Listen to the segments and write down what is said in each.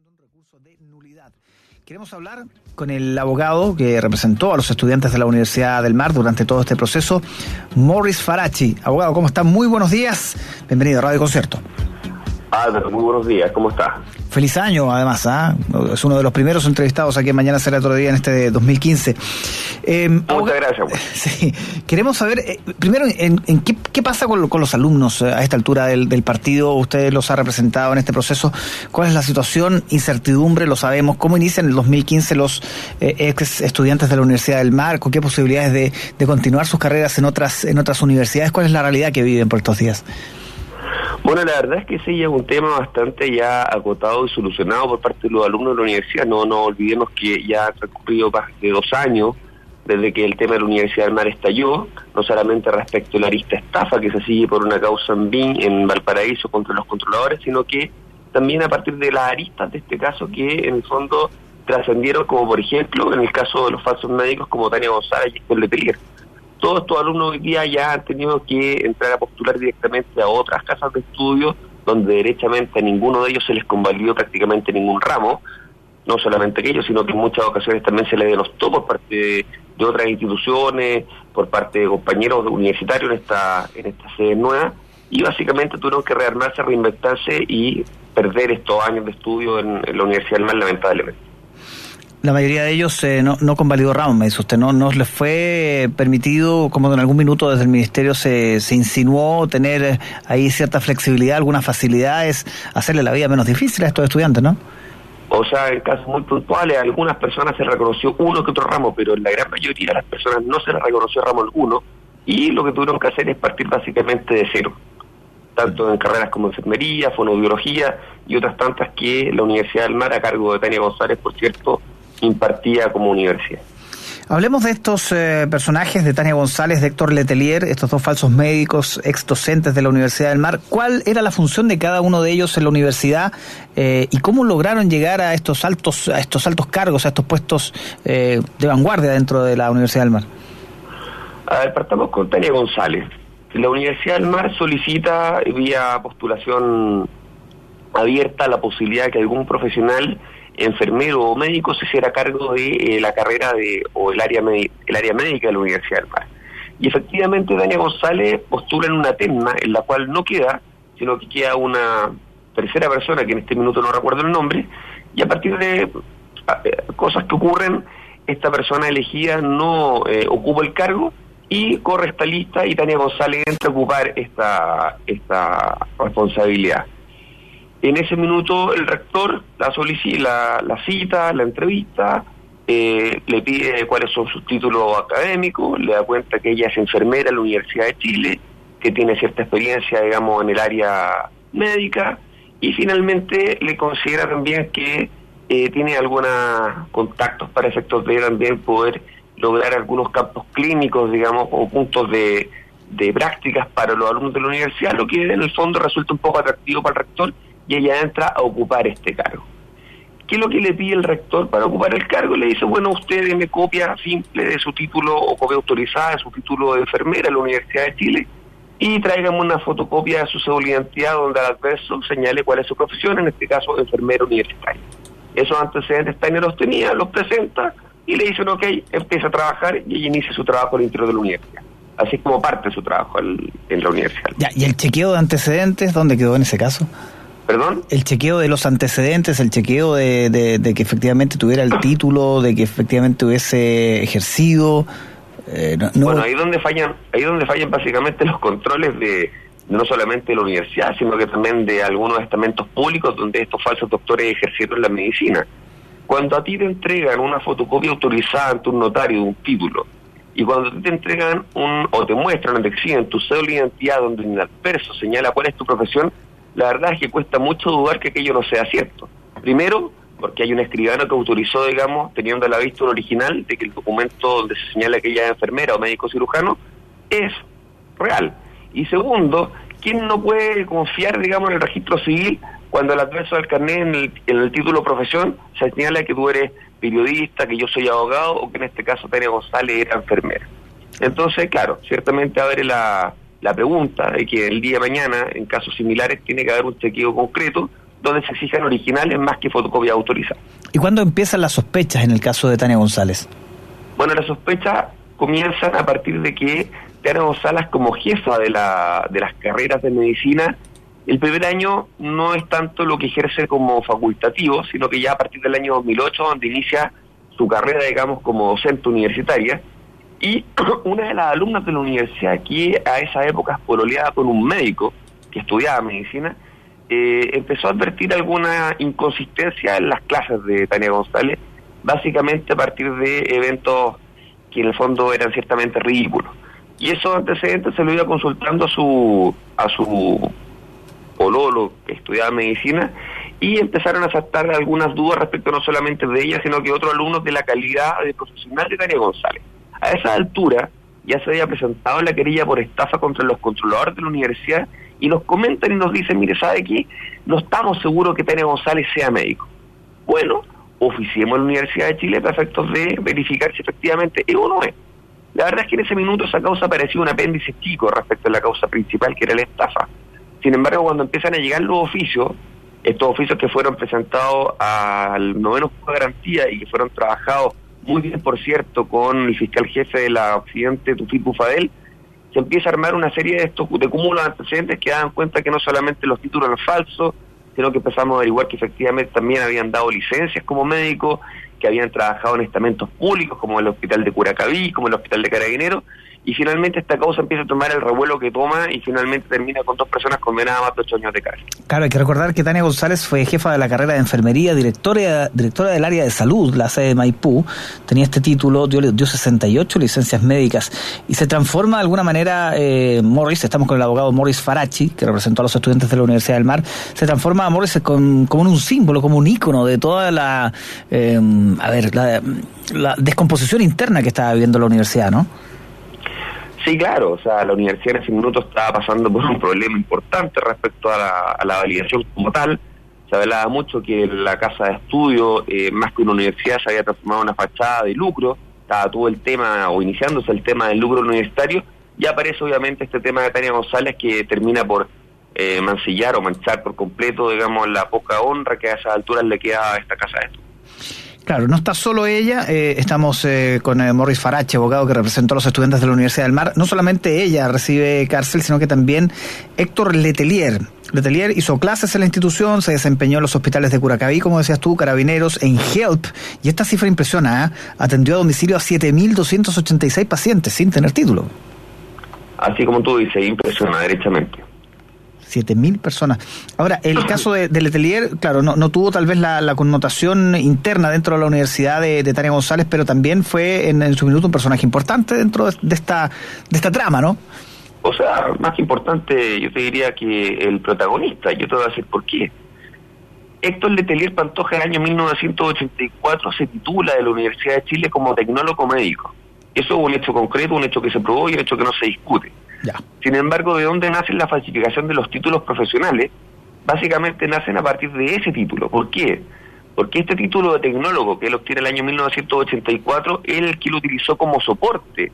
un recurso de nulidad. Queremos hablar con el abogado que representó a los estudiantes de la Universidad del Mar durante todo este proceso, Morris Farachi. Abogado, ¿cómo está? Muy buenos días. Bienvenido a Radio Concierto. Muy buenos días, ¿cómo está? Feliz año, además, es uno de los primeros entrevistados aquí en Mañana Será Otro Día en este 2015. Muchas gracias. Pues. Sí, queremos saber, primero, ¿qué pasa con los alumnos a esta altura del partido? Usted los ha representado en este proceso. ¿Cuál es la situación? Incertidumbre, lo sabemos. ¿Cómo inician en el 2015 los ex estudiantes de la Universidad del Mar? ¿Con qué posibilidades de continuar sus carreras en otras universidades? ¿Cuál es la realidad que viven por estos días? Bueno, la verdad es que sí, es un tema bastante ya acotado y solucionado por parte de los alumnos de la universidad. No olvidemos que ya ha transcurrido más de 2 años desde que el tema de la Universidad del Mar estalló, no solamente respecto a la arista estafa que se sigue por una causa en BIN, en Valparaíso, contra los controladores, sino que también a partir de las aristas de este caso que en el fondo trascendieron, como por ejemplo en el caso de los falsos médicos como Tania González y Héctor Letelier. Todos estos alumnos hoy día ya han tenido que entrar a postular directamente a otras casas de estudio, donde derechamente a ninguno de ellos se les convalidó prácticamente ningún ramo, no solamente aquellos, sino que en muchas ocasiones también se les denostó por parte de otras instituciones, por parte de compañeros universitarios en esta sede nueva, y básicamente tuvieron que rearmarse, reinventarse y perder estos años de estudio en la Universidad del Mar, lamentablemente. La mayoría de ellos no convalidó ramos, me dice usted, ¿no les fue permitido, como en algún minuto desde el Ministerio se insinuó, tener ahí cierta flexibilidad, algunas facilidades, hacerle la vida menos difícil a estos estudiantes, ¿no? O sea, en casos muy puntuales, a algunas personas se reconoció uno que otro ramo, pero en la gran mayoría de las personas no se les reconoció ramo alguno, y lo que tuvieron que hacer es partir básicamente de cero, tanto en carreras como enfermería, fonoaudiología y otras tantas que la Universidad del Mar, a cargo de Tania González, por cierto, impartía como universidad. Hablemos de estos personajes de Tania González, de Héctor Letelier, estos 2 falsos médicos, ex docentes de la Universidad del Mar. ¿Cuál era la función de cada uno de ellos en la universidad y cómo lograron llegar a estos altos cargos, a estos puestos de vanguardia dentro de la Universidad del Mar? A ver, partamos con Tania González. La Universidad del Mar solicita vía postulación abierta la posibilidad de que algún profesional, enfermero o médico, se hiciera cargo de la carrera o el área médica de la Universidad del Mar. Y efectivamente Tania González postula en una terna en la cual no queda, sino que queda una tercera persona, que en este minuto no recuerdo el nombre, y a partir de cosas que ocurren, esta persona elegida no ocupa el cargo y corre esta lista, y Tania González entra a ocupar esta responsabilidad. En ese minuto el rector la cita, la entrevista, le pide cuáles son sus títulos académicos, le da cuenta que ella es enfermera en la Universidad de Chile, que tiene cierta experiencia, digamos, en el área médica, y finalmente le considera también que tiene algunos contactos para efectos de también poder lograr algunos campos clínicos, digamos, o puntos de prácticas para los alumnos de la universidad, lo que en el fondo resulta un poco atractivo para el rector, y ella entra a ocupar este cargo. ¿Qué es lo que le pide el rector para ocupar el cargo? Le dice, bueno, usted deme copia simple de su título o copia autorizada de su título de enfermera en la Universidad de Chile y tráigame una fotocopia de su cédula de identidad donde al adverso señale cuál es su profesión, en este caso enfermera universitaria. Esos antecedentes Tania los tenía, los presenta y le dicen, ok, empieza a trabajar, y ella inicia su trabajo al interior de la universidad. Así como parte de su trabajo en la universidad. Ya, ¿y el chequeo de antecedentes dónde quedó en ese caso? ¿Perdón? El chequeo de los antecedentes, el chequeo de que efectivamente tuviera el título, de que efectivamente hubiese ejercido. Bueno, ahí donde fallan básicamente los controles de no solamente de la universidad, sino que también de algunos estamentos públicos donde estos falsos doctores ejercieron la medicina. Cuando a ti te entregan una fotocopia autorizada ante un notario de un título, y cuando te entregan o te muestran o te exigen tu cédula de identidad donde el adverso señala cuál es tu profesión, la verdad es que cuesta mucho dudar que aquello no sea cierto. Primero, porque hay un escribano que autorizó, digamos, teniendo a la vista un original de que el documento donde se señala que ella es enfermera o médico cirujano es real. Y segundo, ¿quién no puede confiar, digamos, en el registro civil cuando el adverso del carnet en el título profesión se señala que tú eres periodista, que yo soy abogado, o que en este caso Tania González era enfermera? Entonces, claro, ciertamente abre la pregunta de que el día de mañana, en casos similares, tiene que haber un chequeo concreto, donde se exigen originales más que fotocopias autorizadas. ¿Y cuándo empiezan las sospechas en el caso de Tania González? Bueno, las sospechas comienzan a partir de que Tania González, como jefa de las carreras de medicina, el primer año no es tanto lo que ejerce como facultativo, sino que ya a partir del año 2008, donde inicia su carrera, digamos, como docente universitaria, y una de las alumnas de la universidad, que a esa época pololeada con un médico que estudiaba medicina, empezó a advertir alguna inconsistencia en las clases de Tania González, básicamente a partir de eventos que en el fondo eran ciertamente ridículos. Y esos antecedentes se lo iba consultando a su pololo que estudiaba medicina, y empezaron a saltar algunas dudas respecto no solamente de ella, sino que otros alumnos, de la calidad de profesional de Tania González. A esa altura ya se había presentado la querella por estafa contra los controladores de la universidad, y nos comentan y nos dicen, mire, ¿sabe qué? No estamos seguros que Tania González sea médico. Bueno, oficiemos a la Universidad de Chile para efectos de verificar si efectivamente es o no es. La verdad es que en ese minuto esa causa parecía un apéndice chico respecto a la causa principal, que era la estafa. Sin embargo, cuando empiezan a llegar los oficios, estos oficios que fueron presentados al 9º juez de garantía y que fueron trabajados muy bien, por cierto, con el fiscal jefe de la Occidente, Tufik Bufadel, se empieza a armar una serie de cúmulos de antecedentes que dan cuenta que no solamente los títulos eran falsos, sino que empezamos a averiguar que efectivamente también habían dado licencias como médicos, que habían trabajado en estamentos públicos como el hospital de Curacaví, como el hospital de Carabineros, y finalmente esta causa empieza a tomar el revuelo que toma y finalmente termina con 2 personas condenadas a más de 8 años de cárcel. Claro, hay que recordar que Tania González fue jefa de la carrera de enfermería, directora del área de salud, la sede de Maipú, tenía este título, dio 68 licencias médicas, y se transforma de alguna manera, Morris, estamos con el abogado Morris Farachi, que representó a los estudiantes de la Universidad del Mar, se transforma a Morris como un símbolo, como un ícono de toda la descomposición interna que estaba viviendo la universidad, ¿no? Sí, claro, o sea, la universidad en ese minuto estaba pasando por un problema importante respecto a la validación como tal. Se hablaba mucho que la casa de estudio, más que una universidad, se había transformado en una fachada de lucro. Estaba todo el tema, o iniciándose el tema del lucro universitario, y aparece obviamente este tema de Tania González, que termina por mancillar o manchar por completo, digamos, la poca honra que a esas alturas le queda a esta casa de estudio. Claro, no está solo ella, estamos con Morris Farache, abogado que representó a los estudiantes de la Universidad del Mar. No solamente ella recibe cárcel, sino que también Héctor Letelier. Letelier hizo clases en la institución, se desempeñó en los hospitales de Curacaví, como decías tú, Carabineros, en HELP, y esta cifra impresiona, atendió a domicilio a 7.286 pacientes sin tener título. Así como tú dices, impresiona derechamente. 7.000 personas. Ahora, el caso de Letelier, claro, no tuvo tal vez la connotación interna dentro de la universidad de Tania González, pero también fue en su minuto un personaje importante dentro de esta trama, ¿no? O sea, más que importante, yo te diría que el protagonista. Yo te voy a decir por qué. Héctor Letelier Pantoja, en el año 1984, se titula de la Universidad de Chile como tecnólogo médico. Eso es un hecho concreto, un hecho que se probó y un hecho que no se discute. Ya. Sin embargo, ¿de dónde nace la falsificación de los títulos profesionales? Básicamente nacen a partir de ese título. ¿Por qué? Porque este título de tecnólogo, que él obtiene el año 1984, él el que lo utilizó como soporte.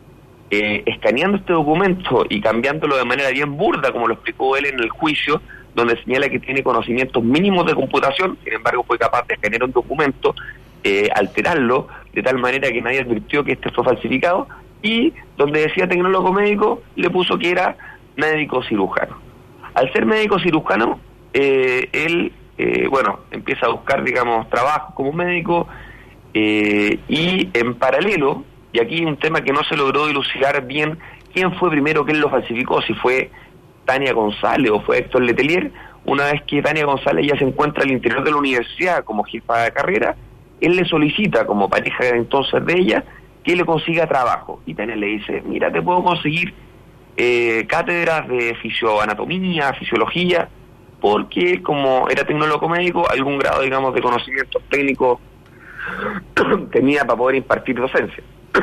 Escaneando este documento y cambiándolo de manera bien burda, como lo explicó él en el juicio, donde señala que tiene conocimientos mínimos de computación, sin embargo fue capaz de escanear un documento, alterarlo, de tal manera que nadie advirtió que este fue falsificado, y donde decía tecnólogo médico, le puso que era médico cirujano. Al ser médico cirujano, él, empieza a buscar, digamos, trabajo como médico, y en paralelo, y aquí un tema que no se logró dilucidar bien, quién fue primero, quién lo falsificó, si fue Tania González o fue Héctor Letelier. Una vez que Tania González ya se encuentra al interior de la universidad como jefa de carrera, él le solicita, como pareja entonces de ella, que le consiga trabajo. Y Tania le dice, mira, te puedo conseguir cátedras de fisioanatomía, fisiología, porque como era tecnólogo médico, algún grado, digamos, de conocimientos técnicos tenía para poder impartir docencia.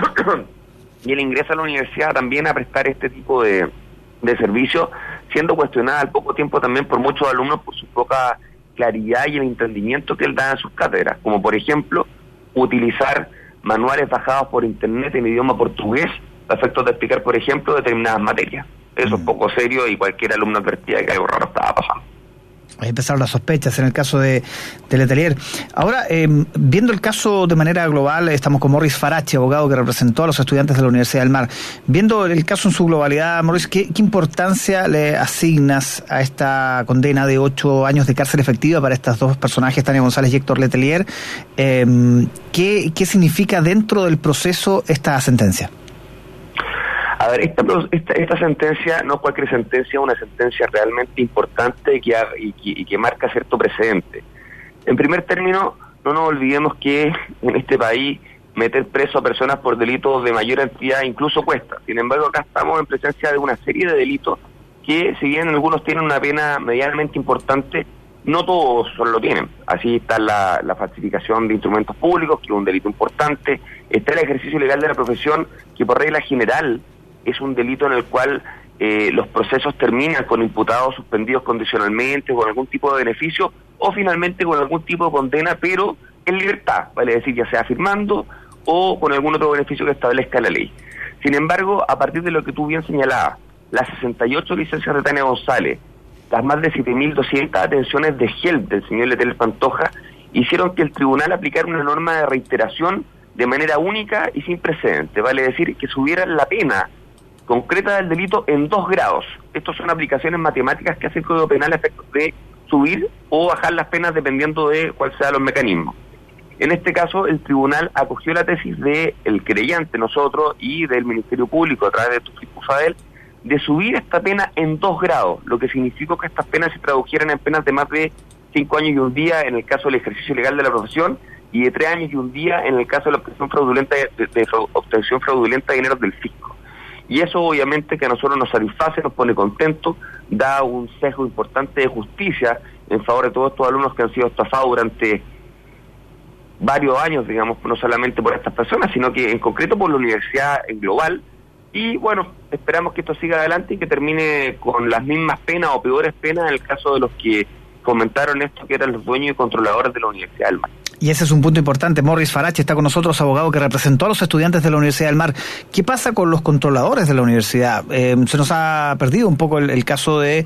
Y él ingresa a la universidad también a prestar este tipo de servicio, siendo cuestionada al poco tiempo también por muchos alumnos por su poca claridad y el entendimiento que él da en sus cátedras, como por ejemplo utilizar manuales bajados por internet en idioma portugués a efectos de explicar, por ejemplo, determinadas materias. Eso es poco serio y cualquier alumno advertía que algo raro estaba pasando. Ahí empezaron las sospechas en el caso de Letelier. Ahora, viendo el caso de manera global, estamos con Morris Farache, abogado que representó a los estudiantes de la Universidad del Mar. Viendo el caso en su globalidad, Morris, ¿qué importancia le asignas a esta condena de 8 años de cárcel efectiva para estos dos personajes, Tania González y Héctor Letelier? ¿Qué significa dentro del proceso esta sentencia? A ver, esta sentencia, no cualquier sentencia, es una sentencia realmente importante y que marca cierto precedente. En primer término, no nos olvidemos que en este país meter preso a personas por delitos de mayor entidad incluso cuesta. Sin embargo, acá estamos en presencia de una serie de delitos que, si bien algunos tienen una pena medianamente importante, no todos lo tienen. Así está la falsificación de instrumentos públicos, que es un delito importante. Está el ejercicio ilegal de la profesión, que por regla general es un delito en el cual los procesos terminan con imputados suspendidos condicionalmente, con algún tipo de beneficio, o finalmente con algún tipo de condena, pero en libertad, vale decir, ya sea firmando o con algún otro beneficio que establezca la ley. Sin embargo, a partir de lo que tú bien señalabas, las 68 licencias de Tania González, las más de 7.200 atenciones de GELP del señor Letelier Pantoja, hicieron que el tribunal aplicara una norma de reiteración de manera única y sin precedente, vale decir, que subiera la pena concreta del delito en 2 grados. Estos son aplicaciones matemáticas que hace el Código Penal a efectos de subir o bajar las penas dependiendo de cuáles sean los mecanismos. En este caso, el tribunal acogió la tesis del querellante, nosotros, y del Ministerio Público a través de Tufadel, de subir esta pena en 2 grados, lo que significó que estas penas se tradujeran en penas de más de 5 años y un día en el caso del ejercicio ilegal de la profesión y de 3 años y un día en el caso de la obtención fraudulenta de dinero del fisco. Y eso obviamente que a nosotros nos satisface, nos pone contentos, da un sesgo importante de justicia en favor de todos estos alumnos que han sido estafados durante varios años, digamos, no solamente por estas personas, sino que en concreto por la universidad en global. Y bueno, esperamos que esto siga adelante y que termine con las mismas penas o peores penas en el caso de los que comentaron esto, que eran los dueños y controladores de la Universidad del Mar. Y ese es un punto importante. Morris Farache está con nosotros, abogado que representó a los estudiantes de la Universidad del Mar. ¿Qué pasa con los controladores de la universidad? Se nos ha perdido un poco el caso de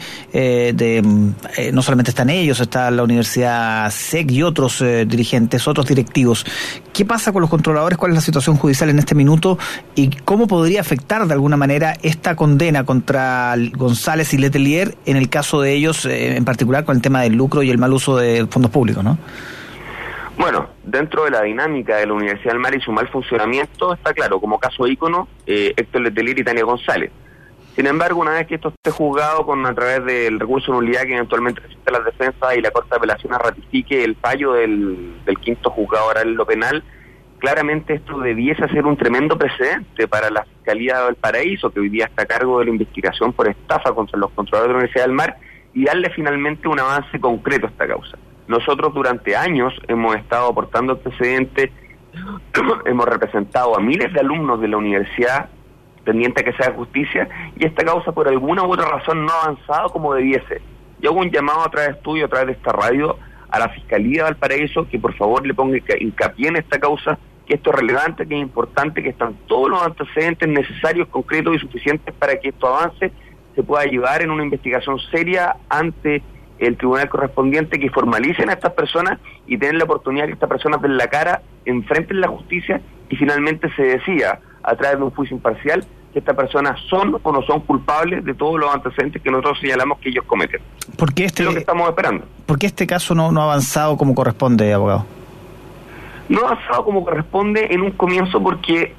no solamente están ellos, está la Universidad SEC y otros dirigentes, otros directivos. ¿Qué pasa con los controladores? ¿Cuál es la situación judicial en este minuto? ¿Y cómo podría afectar de alguna manera esta condena contra González y Letelier en el caso de ellos, en particular con el tema del lucro y el mal uso de fondos públicos, ¿no? Bueno, dentro de la dinámica de la Universidad del Mar y su mal funcionamiento, está claro, como caso ícono, Héctor Letelier y Tania González. Sin embargo, una vez que esto esté juzgado a través del recurso de nulidad que eventualmente presenta las defensas y la Corte de Apelaciones ratifique el fallo del quinto juzgado oral en lo penal, claramente esto debiese ser un tremendo precedente para la Fiscalía de Valparaíso, que hoy día está a cargo de la investigación por estafa contra los controladores de la Universidad del Mar, y darle finalmente un avance concreto a esta causa. Nosotros durante años hemos estado aportando antecedentes, hemos representado a miles de alumnos de la universidad pendiente a que se haga justicia, y esta causa por alguna u otra razón no ha avanzado como debiese. Yo hago un llamado a través tuyo, a través de esta radio, a la Fiscalía de Valparaíso, que por favor le ponga hincapié en esta causa, que esto es relevante, que es importante, que están todos los antecedentes necesarios, concretos y suficientes para que esto avance, se pueda llevar en una investigación seria ante el tribunal correspondiente, que formalicen a estas personas y tener la oportunidad que estas personas den la cara, enfrenten la justicia y finalmente se decida a través de un juicio imparcial que estas personas son o no son culpables de todos los antecedentes que nosotros señalamos que ellos cometen. ¿Por qué es lo que estamos esperando? ¿Por qué este caso no ha avanzado como corresponde, abogado? No ha avanzado como corresponde en un comienzo porque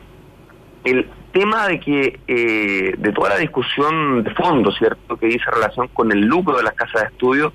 el tema de que de toda la discusión de fondo, ¿cierto?, que dice relación con el lucro de las casas de estudio,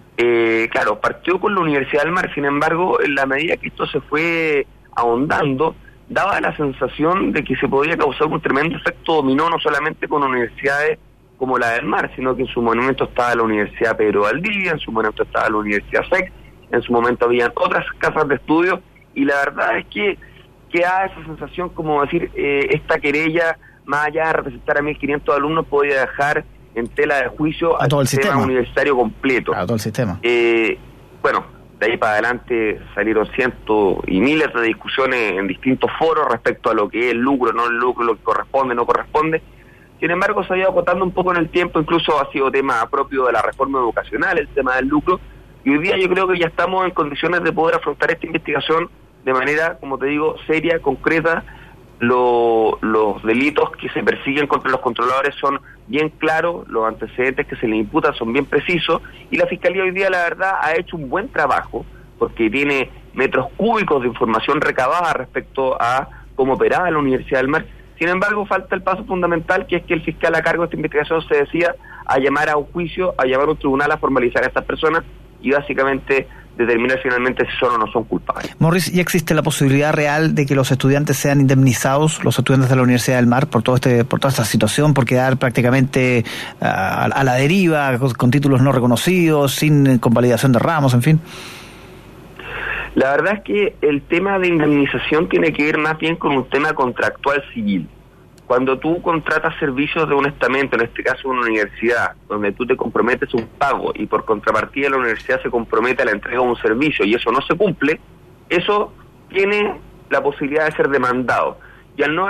claro, partió con la Universidad del Mar. Sin embargo, en la medida que esto se fue ahondando, daba la sensación de que se podía causar un tremendo efecto dominó, no solamente con universidades como la del Mar, sino que en su momento estaba la Universidad Pedro Valdivia, en su momento estaba la Universidad SEC, en su momento habían otras casas de estudio, y la verdad es que da esa sensación como decir, esta querella, más allá de representar a 1.500 alumnos, podía dejar en tela de juicio a todo el sistema universitario completo. A todo el sistema. Bueno, de ahí para adelante salieron cientos y miles de discusiones en distintos foros respecto a lo que es el lucro, no el lucro, lo que corresponde, no corresponde. Sin embargo, se ha ido acotando un poco en el tiempo, incluso ha sido tema propio de la reforma educacional, el tema del lucro, y hoy día yo creo que ya estamos en condiciones de poder afrontar esta investigación de manera, como te digo, seria, concreta. Los delitos que se persiguen contra los controladores son bien claros, los antecedentes que se les imputan son bien precisos, y la Fiscalía hoy día, la verdad, ha hecho un buen trabajo, porque tiene metros cúbicos de información recabada respecto a cómo operaba la Universidad del Mar. Sin embargo, falta el paso fundamental, que es que el fiscal a cargo de esta investigación se decida a llamar a un juicio, a llamar a un tribunal a formalizar a estas personas y básicamente determinar finalmente si son o no son culpables. Morris, ¿ya existe la posibilidad real de que los estudiantes sean indemnizados, los estudiantes de la Universidad del Mar, por toda esta situación, por quedar prácticamente a la deriva, con títulos no reconocidos, sin convalidación de ramos, en fin? La verdad es que el tema de indemnización tiene que ver más bien con un tema contractual civil. Cuando tú contratas servicios de un estamento, en este caso una universidad, donde tú te comprometes un pago y por contrapartida la universidad se compromete a la entrega de un servicio y eso no se cumple, eso tiene la posibilidad de ser demandado. Y al no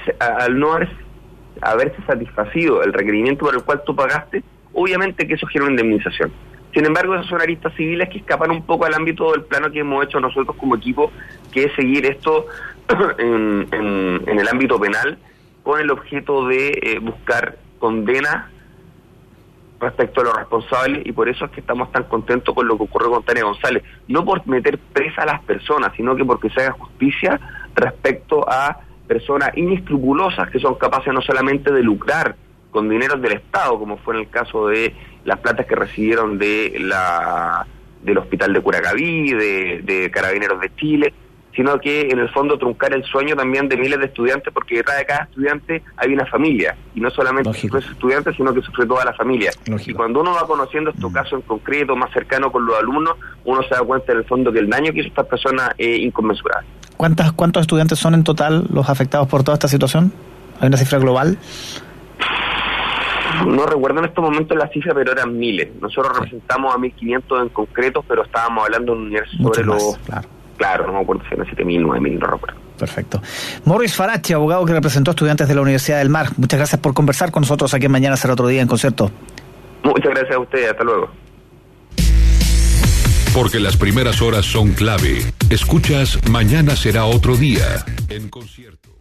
haberse satisfacido el requerimiento por el cual tú pagaste, obviamente que eso genera una indemnización. Sin embargo, esas son aristas civiles que escapan un poco al ámbito del plano que hemos hecho nosotros como equipo, que es seguir esto en el ámbito penal, con el objeto de buscar condena respecto a los responsables, y por eso es que estamos tan contentos con lo que ocurrió con Tania González, no por meter presa a las personas, sino que porque se haga justicia respecto a personas inescrupulosas que son capaces no solamente de lucrar con dineros del Estado, como fue en el caso de las platas que recibieron del hospital de Curacaví, de Carabineros de Chile, sino que en el fondo truncar el sueño también de miles de estudiantes, porque detrás de cada estudiante hay una familia, y no solamente sufre ese estudiante, sino que sufre toda la familia. Lógico. Y cuando uno va conociendo estos casos en concreto, más cercano con los alumnos, uno se da cuenta en el fondo que el daño que hizo estas personas es inconmensurable. ¿Cuántos estudiantes son en total los afectados por toda esta situación? ¿Hay una cifra global? No recuerdo en estos momentos la cifra, pero eran miles. Nosotros representamos a 1.500 en concreto, pero estábamos hablando de un universo sobre los... Claro, no me acuerdo si eran 7.000, 9.000, no recuerdo. Perfecto. Morris Farache, abogado que representó a estudiantes de la Universidad del Mar. Muchas gracias por conversar con nosotros aquí en Mañana Será Otro Día en Concierto. Muchas gracias a ustedes, hasta luego. Porque las primeras horas son clave. Escuchas Mañana Será Otro Día en Concierto.